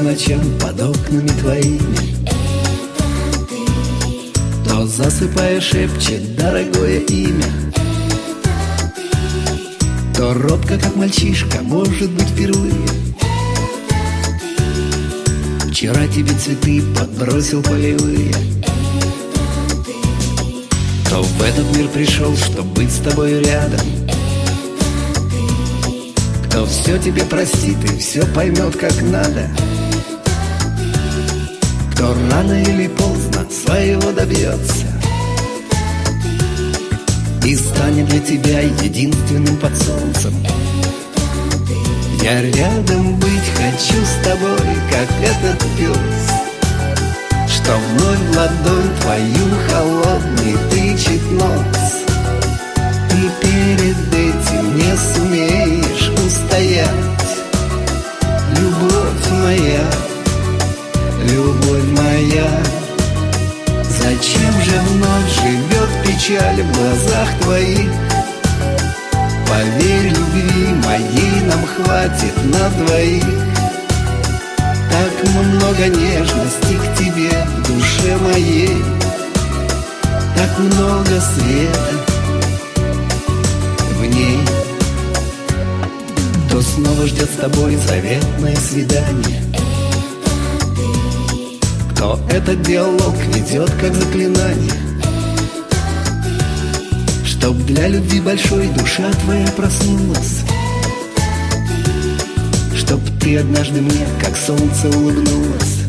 ночам под окнами твоими. Кто, засыпая, шепчет дорогое имя. Кто робко, как мальчишка, может быть, впервые. Вчера тебе цветы подбросил полевые. Кто в этот мир пришел, чтоб быть с тобой рядом. Кто все тебе простит и все поймет, как надо. Кто рано или поздно своего добьется и станет для тебя единственным под солнцем. Я рядом быть хочу с тобой, как этот пес, что вновь в ладонь твою холодный тычет нос. И перед этим не сумеешь устоять. Любовь моя, любовь моя, зачем же вновь живет печаль в глазах твоих? Поверь, любви моей нам хватит на двоих. Так много нежности к тебе в душе моей, так много света в ней. Кто снова ждет с тобой заветное свидание? Кто этот диалог ведет как заклинание? Чтоб для любви большой душа твоя проснулась, чтоб ты однажды мне, как солнце, улыбнулась.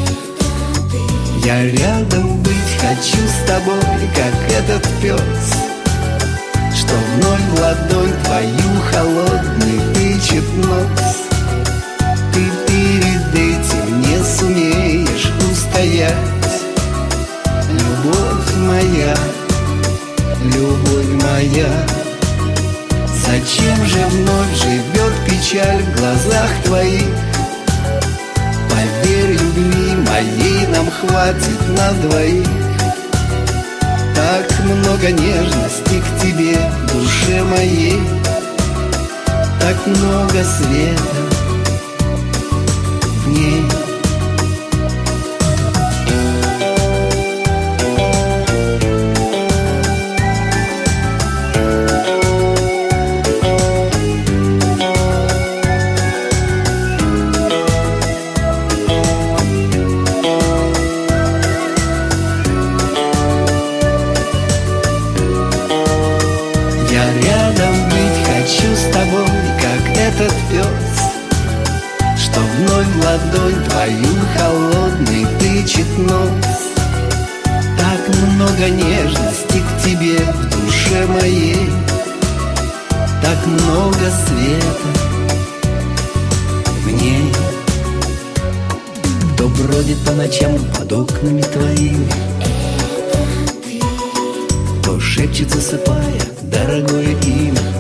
Я рядом быть хочу с тобой, как этот пес, что вновь в ладонь твою холодный тычет нос. Ты перед этим не сумеешь устоять. Любовь моя, любовь моя, зачем же вновь живет печаль в глазах твоих? Поверь, любви моей нам хватит на двоих. Так много нежности к тебе в душе моей, так много света в ней. Я рядом быть хочу с тобой, как этот пес, что вновь в ладонь твою холодный тычет нос. Так много нежности к тебе в душе моей, так много света в ней. Кто бродит по ночам под окнами твоими, кто шепчет, засыпая, дорогое имя.